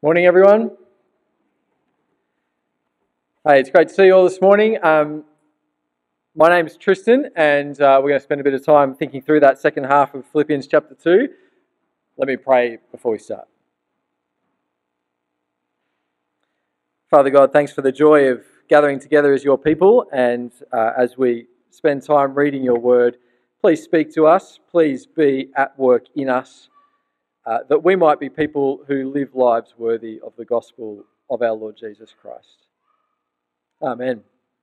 Morning, everyone. Hey, it's great to see you all this morning. My name is Tristan, and we're going to spend a bit of time thinking through that second half of Philippians chapter 2. Let me pray before we start. Father God, thanks for the joy of gathering together as your people, and as we spend time reading your word, please speak to us. Please be at work in us, that we might be people who live lives worthy of the gospel of our Lord Jesus Christ. Amen.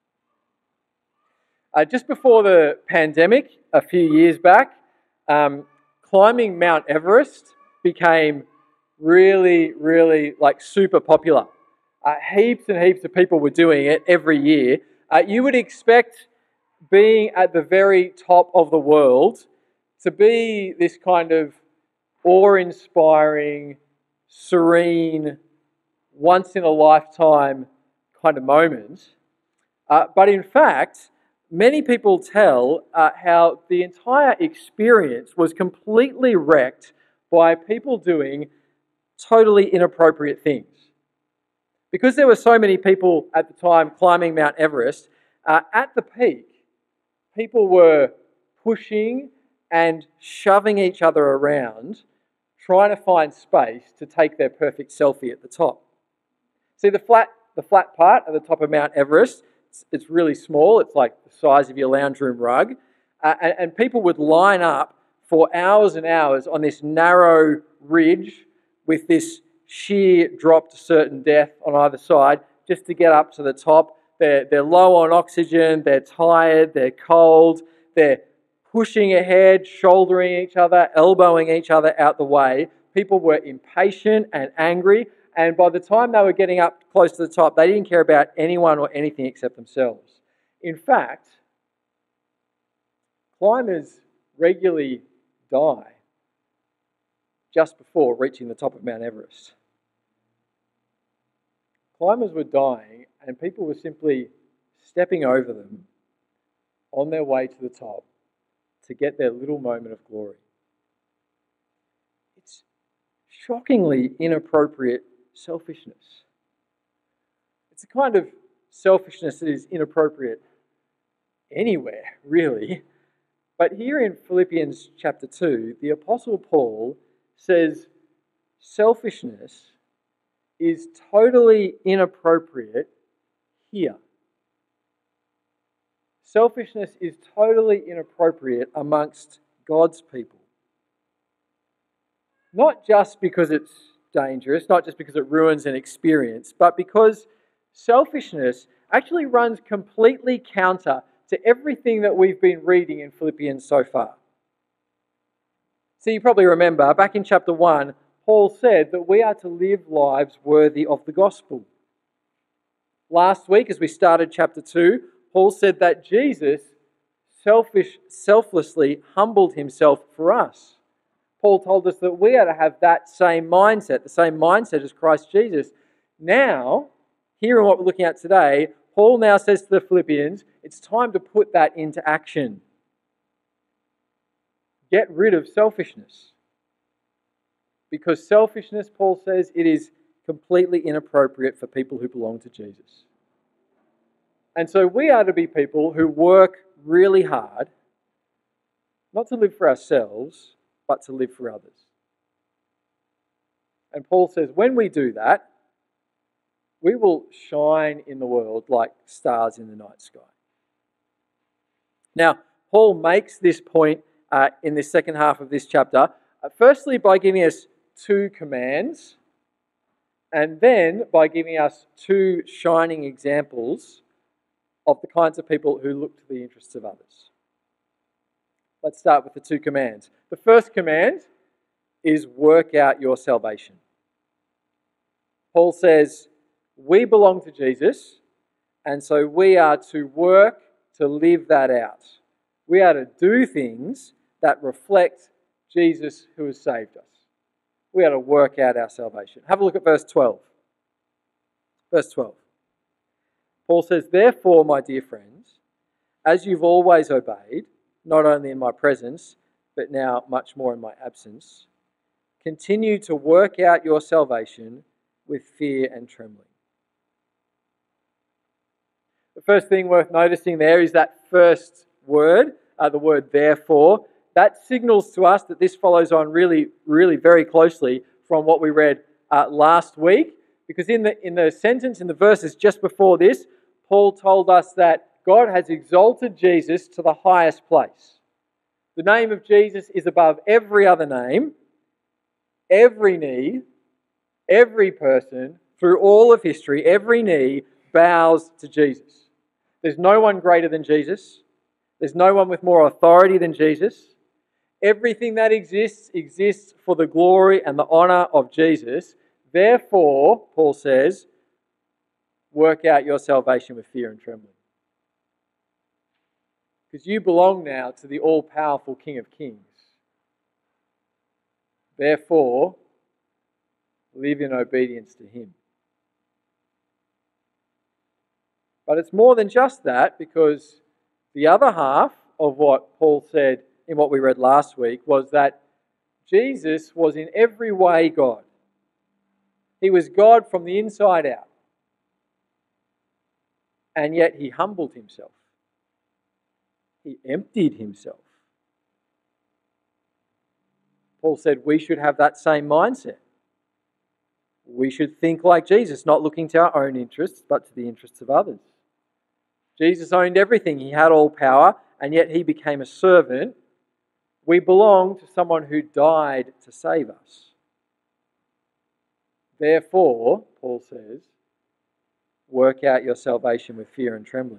Just before the pandemic, a few years back, climbing Mount Everest became really super popular. Heaps and heaps of people were doing it every year. You would expect being at the very top of the world to be this kind of awe-inspiring, serene, once-in-a-lifetime kind of moment. But in fact, many people tell how the entire experience was completely wrecked by people doing totally inappropriate things. Because there were so many people at the time climbing Mount Everest, at the peak, people were pushing and shoving each other around, trying to find space to take their perfect selfie at the top. See, the flat part at the top of Mount Everest, it's really small. It's like the size of your lounge room rug. And people would line up for hours and hours on this narrow ridge with this sheer drop to certain death on either side just to get up to the top. They're low on oxygen, they're tired, they're cold, they're pushing ahead, shouldering each other, elbowing each other out the way. People were impatient and angry, and by the time they were getting up close to the top, they didn't care about anyone or anything except themselves. In fact, climbers regularly die just before reaching the top of Mount Everest. Climbers were dying, and people were simply stepping over them on their way to the top to get their little moment of glory. It's shockingly inappropriate selfishness. It's a kind of selfishness that is inappropriate anywhere, really. But here in Philippians chapter 2, the Apostle Paul says selfishness is totally inappropriate here. Selfishness is totally inappropriate amongst God's people. Not just because it's dangerous, not just because it ruins an experience, but because selfishness actually runs completely counter to everything that we've been reading in Philippians so far. So you probably remember, back in chapter 1, Paul said that we are to live lives worthy of the gospel. Last week, as we started chapter 2, Paul said that Jesus selflessly humbled himself for us. Paul told us that we are to have that same mindset, the same mindset as Christ Jesus. Now, here in what we're looking at today, Paul now says to the Philippians, it's time to put that into action. Get rid of selfishness. Because selfishness, Paul says, it is completely inappropriate for people who belong to Jesus. And so we are to be people who work really hard, not to live for ourselves, but to live for others. And Paul says when we do that, we will shine in the world like stars in the night sky. Now, Paul makes this point in the second half of this chapter, firstly by giving us two commands, and then by giving us two shining examples of the kinds of people who look to the interests of others. Let's start with the two commands. The first command is work out your salvation. Paul says, we belong to Jesus, and so we are to work to live that out. We are to do things that reflect Jesus who has saved us. We are to work out our salvation. Have a look at verse 12. Verse 12. Paul says, therefore, my dear friends, as you've always obeyed, not only in my presence, but now much more in my absence, continue to work out your salvation with fear and trembling. The first thing worth noticing there is that first word, the word therefore. That signals to us that this follows on really, really very closely from what we read last week. Because in the sentence, in the verses just before this, Paul told us that God has exalted Jesus to the highest place. The name of Jesus is above every other name. Every knee, every person, through all of history, every knee bows to Jesus. There's no one greater than Jesus. There's no one with more authority than Jesus. Everything that exists for the glory and the honor of Jesus. Therefore, Paul says, work out your salvation with fear and trembling. Because you belong now to the all-powerful King of Kings. Therefore, live in obedience to him. But it's more than just that, because the other half of what Paul said in what we read last week was that Jesus was in every way God. He was God from the inside out. And yet he humbled himself. He emptied himself. Paul said we should have that same mindset. We should think like Jesus, not looking to our own interests, but to the interests of others. Jesus owned everything. He had all power, and yet he became a servant. We belong to someone who died to save us. Therefore, Paul says, work out your salvation with fear and trembling.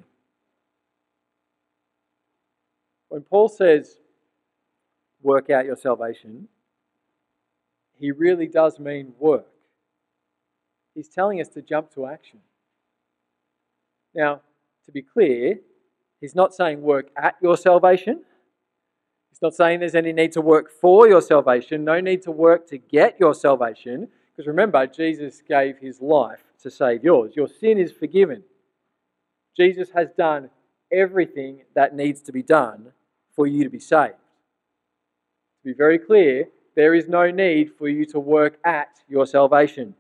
When Paul says, work out your salvation, he really does mean work. He's telling us to jump to action. Now, to be clear, he's not saying work at your salvation. He's not saying there's any need to work for your salvation, no need to work to get your salvation, because remember, Jesus gave his life to save yours. Your sin is forgiven. Jesus has done everything that needs to be done for you to be saved. To be very clear, there is no need for you to work at your salvation.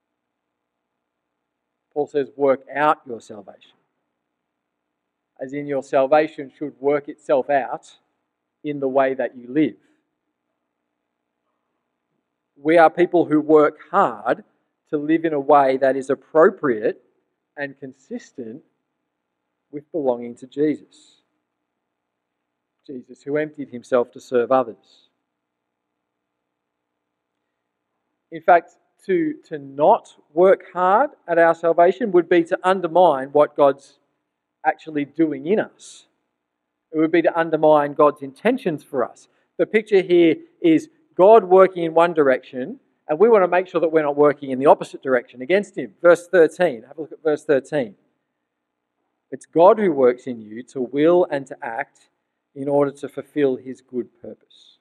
Paul says, work out your salvation. As in, your salvation should work itself out in the way that you live. We are people who work hard to live in a way that is appropriate and consistent with belonging to Jesus. Jesus, who emptied himself to serve others. In fact, to not work hard at our salvation would be to undermine what God's actually doing in us. It would be to undermine God's intentions for us. The picture here is God working in one direction, and we want to make sure that we're not working in the opposite direction against him. Verse 13, have a look at verse 13. It's God who works in you to will and to act in order to fulfill his good purpose.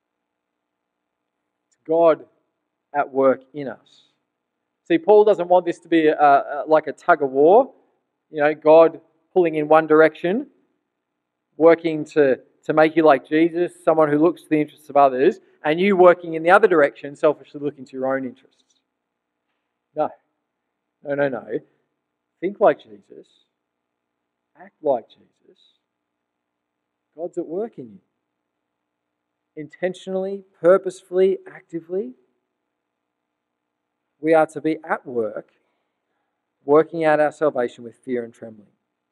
It's God at work in us. See, Paul doesn't want this to be like a tug of war. You know, God pulling in one direction, working to make you like Jesus, someone who looks to the interests of others, and you working in the other direction, selfishly looking to your own interests. No. Think like Jesus. Act like Jesus. God's at work in you. Intentionally, purposefully, actively. We are to be at work, working out our salvation with fear and trembling.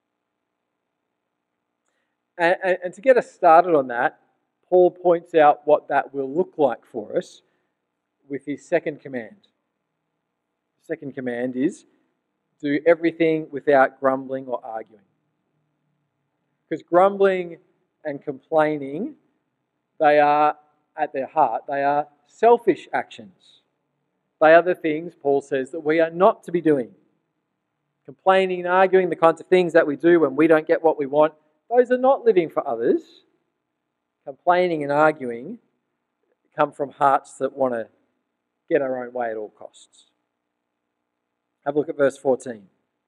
And to get us started on that, Paul points out what that will look like for us with his second command. The second command is, do everything without grumbling or arguing. Because grumbling and complaining, they are, at their heart, they are selfish actions. They are the things, Paul says, that we are not to be doing. Complaining and arguing, the kinds of things that we do when we don't get what we want, those are not living for others. Complaining and arguing come from hearts that want to get our own way at all costs. Have a look at verse 14.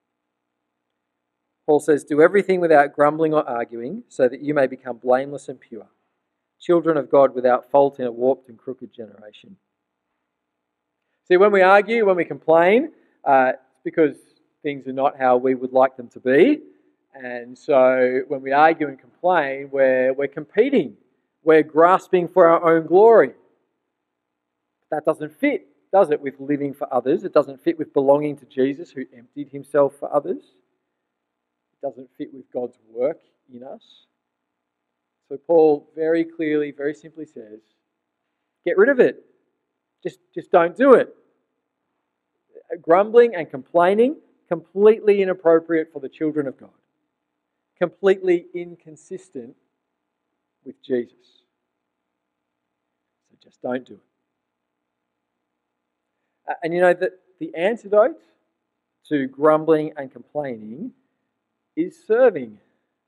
Paul says, do everything without grumbling or arguing, so that you may become blameless and pure, children of God without fault in a warped and crooked generation. See, when we argue, when we complain, it's because things are not how we would like them to be. And so when we argue and complain, we're competing. We're grasping for our own glory. That doesn't fit, does it, with living for others? It doesn't fit with belonging to Jesus, who emptied himself for others. It doesn't fit with God's work in us. So Paul very clearly, very simply says, get rid of it. Just don't do it. Grumbling and complaining, completely inappropriate for the children of God. Completely inconsistent with Jesus. So just don't do it. And you know that the antidote to grumbling and complaining is serving.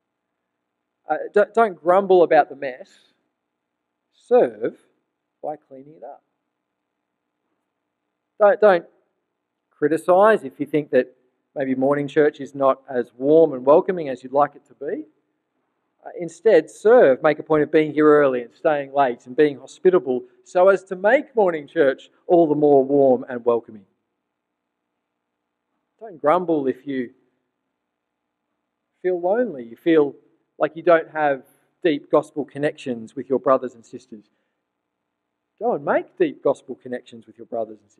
Don't grumble about the mess. Serve by cleaning it up. Don't criticise if you think that maybe morning church is not as warm and welcoming as you'd like it to be. Instead, serve. Make a point of being here early and staying late and being hospitable so as to make morning church all the more warm and welcoming. Don't grumble if you feel lonely, you feel like you don't have deep gospel connections with your brothers and sisters. Go and make deep gospel connections with your brothers and sisters.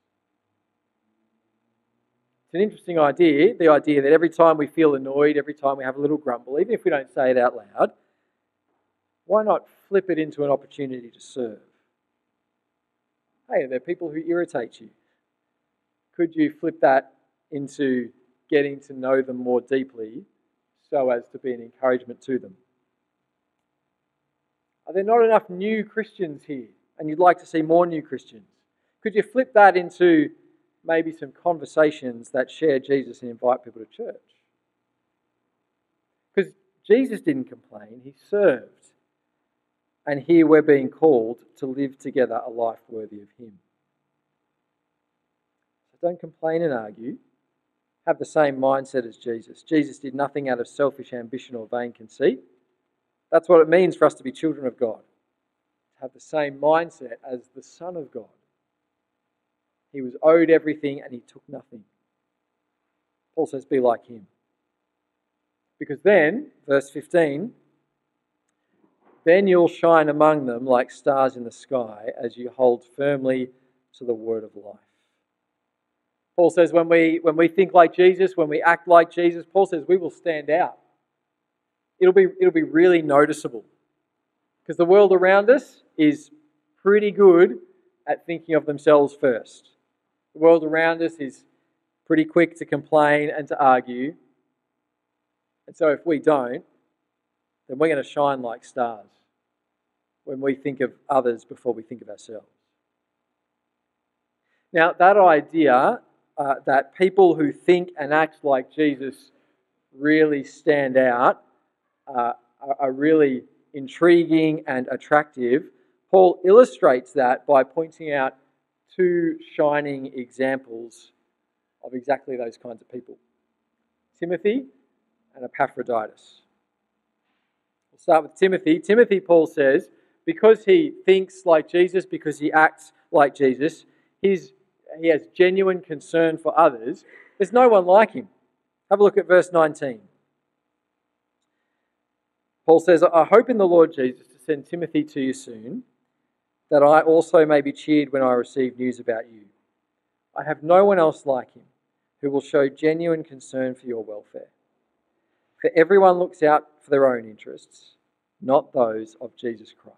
It's an interesting idea, the idea that every time we feel annoyed, every time we have a little grumble, even if we don't say it out loud, why not flip it into an opportunity to serve? Hey, there are people who irritate you. Could you flip that into getting to know them more deeply so as to be an encouragement to them? Are there not enough new Christians here and you'd like to see more new Christians? Could you flip that into maybe some conversations that share Jesus and invite people to church? Because Jesus didn't complain, he served. And here we're being called to live together a life worthy of him. So don't complain and argue. Have the same mindset as Jesus. Jesus did nothing out of selfish ambition or vain conceit. That's what it means for us to be children of God. To have the same mindset as the Son of God. He was owed everything and he took nothing. Paul says, be like him. Because then, verse 15, then you'll shine among them like stars in the sky as you hold firmly to the word of life. Paul says when we think like Jesus, when we act like Jesus, Paul says we will stand out. It'll be really noticeable. Because the world around us is pretty good at thinking of themselves first. The world around us is pretty quick to complain and to argue. And so if we don't, then we're going to shine like stars when we think of others before we think of ourselves. Now, that idea that people who think and act like Jesus really stand out are really intriguing and attractive. Paul illustrates that by pointing out two shining examples of exactly those kinds of people. Timothy and Epaphroditus. We'll start with Timothy. Timothy, Paul says, because he thinks like Jesus, because he acts like Jesus, he has genuine concern for others. There's no one like him. Have a look at verse 19. Paul says, I hope in the Lord Jesus to send Timothy to you soon, that I also may be cheered when I receive news about you. I have no one else like him who will show genuine concern for your welfare. For everyone looks out for their own interests, not those of Jesus Christ.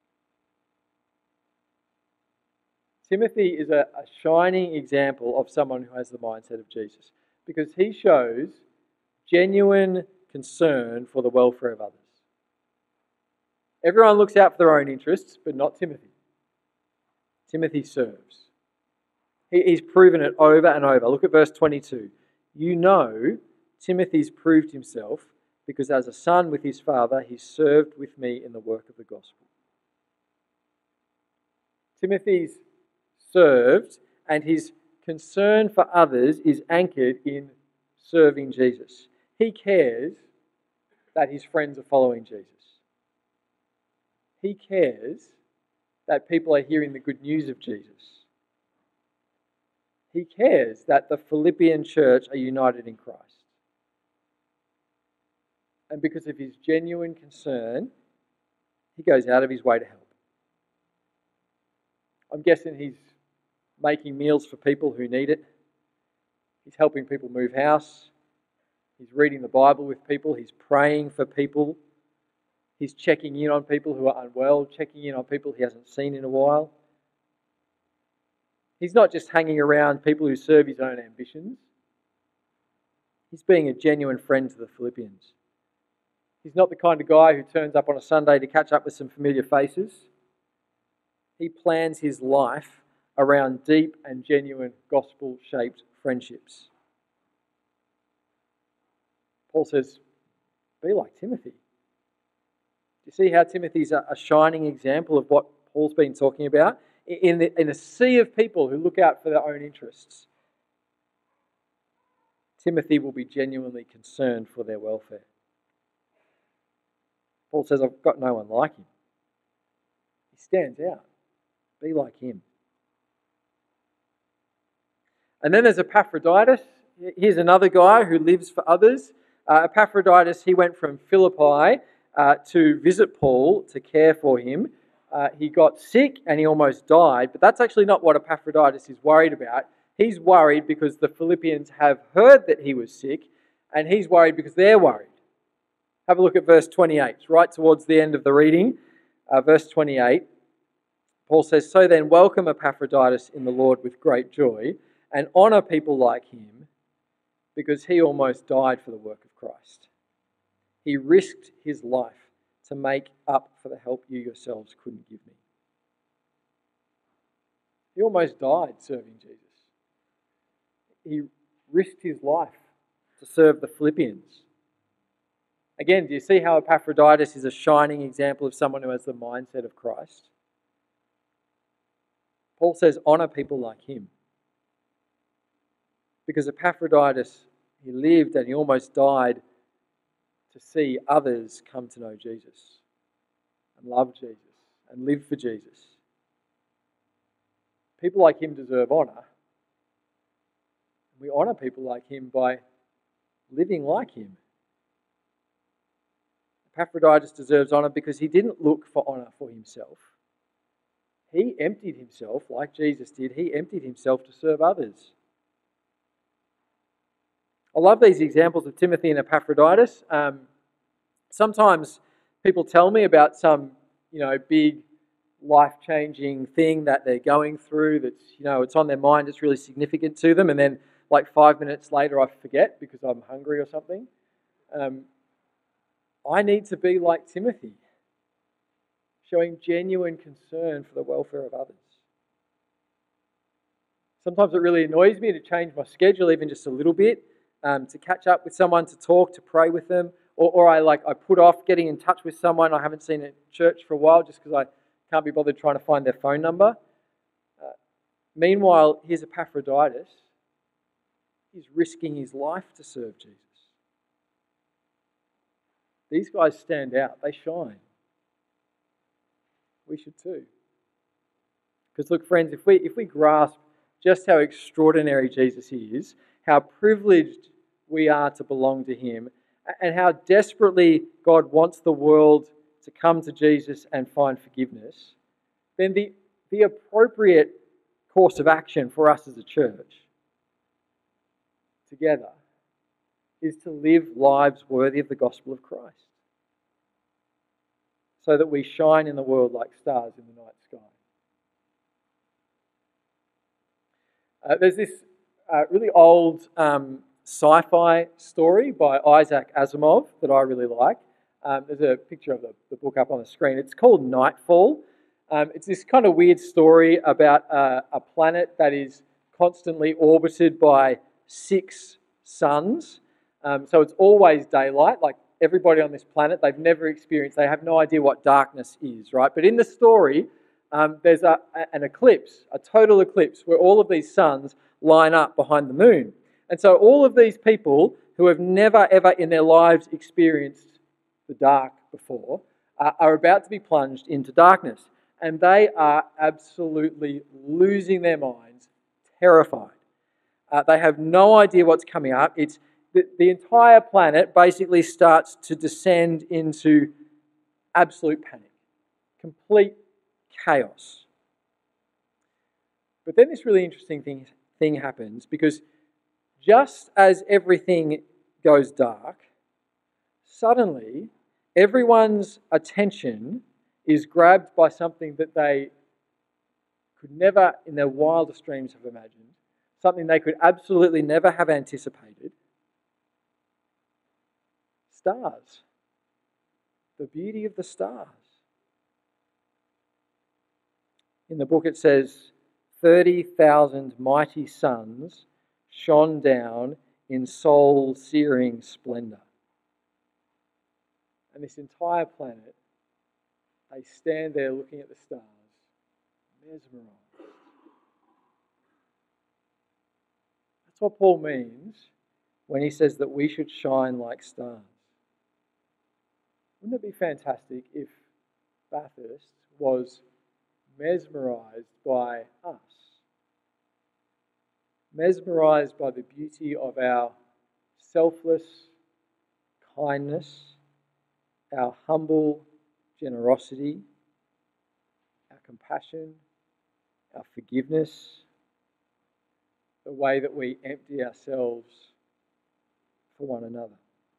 Timothy is a shining example of someone who has the mindset of Jesus because he shows genuine concern for the welfare of others. Everyone looks out for their own interests, but not Timothy. Timothy serves. He's proven it over and over. Look at verse 22. You know Timothy's proved himself because as a son with his father, he served with me in the work of the gospel. Timothy's served and his concern for others is anchored in serving Jesus. He cares that his friends are following Jesus. He cares that people are hearing the good news of Jesus. He cares that the Philippian church are united in Christ. And because of his genuine concern, he goes out of his way to help. I'm guessing he's making meals for people who need it. He's helping people move house. He's reading the Bible with people. He's praying for people. He's checking in on people who are unwell, checking in on people he hasn't seen in a while. He's not just hanging around people who serve his own ambitions. He's being a genuine friend to the Philippians. He's not the kind of guy who turns up on a Sunday to catch up with some familiar faces. He plans his life around deep and genuine gospel-shaped friendships. Paul says, be like Timothy. Do you see how Timothy's a shining example of what Paul's been talking about? In a sea of people who look out for their own interests, Timothy will be genuinely concerned for their welfare. Paul says, I've got no one like him. He stands out. Be like him. And then there's Epaphroditus. Here's another guy who lives for others. Epaphroditus, he went from Philippi to visit Paul to care for him. He got sick and he almost died, but that's actually not what Epaphroditus is worried about. He's worried because the Philippians have heard that he was sick, and he's worried because they're worried. Have a look at verse 28, right towards the end of the reading. Verse 28, Paul says, so then welcome Epaphroditus in the Lord with great joy, and honour people like him, because he almost died for the work of Christ. He risked his life to make up for the help you yourselves couldn't give me. He almost died serving Jesus. He risked his life to serve the Philippians. Again, do you see how Epaphroditus is a shining example of someone who has the mindset of Christ? Paul says, honour people like him. Because Epaphroditus, he lived and he almost died to see others come to know Jesus and love Jesus and live for Jesus. People like him deserve honour. We honour people like him by living like him. Epaphroditus deserves honour because he didn't look for honour for himself. He emptied himself, like Jesus did. He emptied himself to serve others. I love these examples of Timothy and Epaphroditus. Sometimes people tell me about some, big life-changing thing that they're going through that's, it's on their mind, it's really significant to them, and then like 5 minutes later I forget because I'm hungry or something. I need to be like Timothy, showing genuine concern for the welfare of others. Sometimes it really annoys me to change my schedule even just a little bit, to catch up with someone, to talk, to pray with them, or I put off getting in touch with someone I haven't seen at church for a while just because I can't be bothered trying to find their phone number. Meanwhile, here's Epaphroditus. He's risking his life to serve Jesus. These guys stand out. They shine. We should too. Because look, friends, if we grasp just how extraordinary Jesus is, how privileged we are to belong to him, and how desperately God wants the world to come to Jesus and find forgiveness, then the appropriate course of action for us as a church together is to live lives worthy of the gospel of Christ, so that we shine in the world like stars in the night sky. There's this really old sci-fi story by Isaac Asimov that I really like. There's a picture of the book up on the screen. It's called Nightfall. It's this kind of weird story about a planet that is constantly orbited by 6 suns. So it's always daylight. Like everybody on this planet, they've never experienced, they have no idea what darkness is, right? But in the story, there's an eclipse, a total eclipse, where all of these suns line up behind the moon. And so all of these people who have never ever in their lives experienced the dark before are about to be plunged into darkness. And they are absolutely losing their minds, terrified. They have no idea what's coming up. It's the entire planet basically starts to descend into absolute panic, complete chaos. But then this really interesting thing happens, because just as everything goes dark, suddenly everyone's attention is grabbed by something that they could never in their wildest dreams have imagined, something they could absolutely never have anticipated. Stars. The beauty of the stars. In the book it says, 30,000 mighty suns shone down in soul-searing splendor. And this entire planet, they stand there looking at the stars, mesmerized. That's what Paul means when he says that we should shine like stars. Wouldn't it be fantastic if Bathurst was mesmerized by us? Mesmerized by the beauty of our selfless kindness, our humble generosity, our compassion, our forgiveness, the way that we empty ourselves for one another.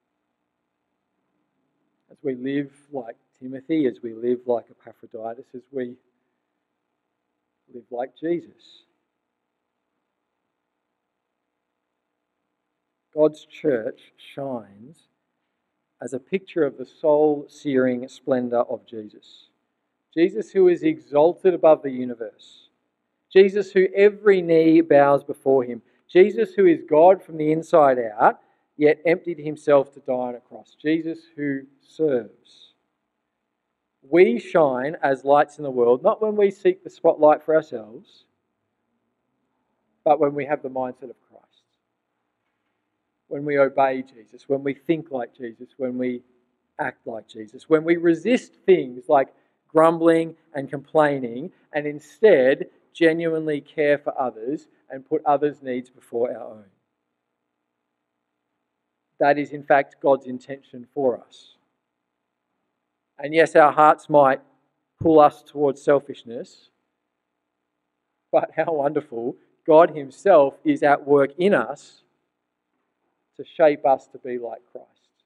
As we live like Timothy, as we live like Epaphroditus, as we live like Jesus. God's church shines as a picture of the soul-searing splendour of Jesus. Jesus who is exalted above the universe. Jesus who every knee bows before him. Jesus who is God from the inside out, yet emptied himself to die on a cross. Jesus who serves. We shine as lights in the world, not when we seek the spotlight for ourselves, but when we have the mindset of Christ. When we obey Jesus, when we think like Jesus, when we act like Jesus, when we resist things like grumbling and complaining and instead genuinely care for others and put others' needs before our own. That is, in fact, God's intention for us. And yes, our hearts might pull us towards selfishness, but how wonderful, God himself is at work in us to shape us to be like Christ.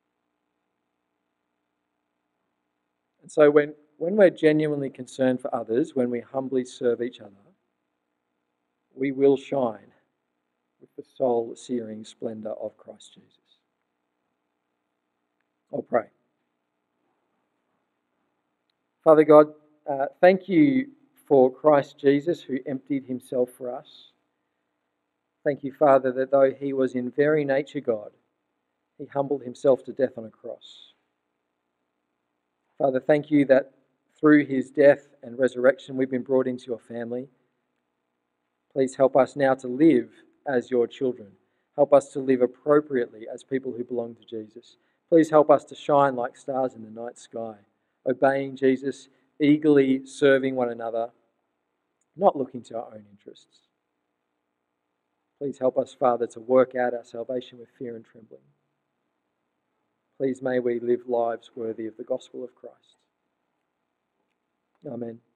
And so when we're genuinely concerned for others, when we humbly serve each other, we will shine with the soul-searing splendour of Christ Jesus. I'll pray. Father God, thank you for Christ Jesus who emptied himself for us. Thank you, Father, that though he was in very nature God, he humbled himself to death on a cross. Father, thank you that through his death and resurrection we've been brought into your family. Please help us now to live as your children. Help us to live appropriately as people who belong to Jesus. Please help us to shine like stars in the night sky, obeying Jesus, eagerly serving one another, not looking to our own interests. Please help us, Father, to work out our salvation with fear and trembling. Please may we live lives worthy of the gospel of Christ. Amen.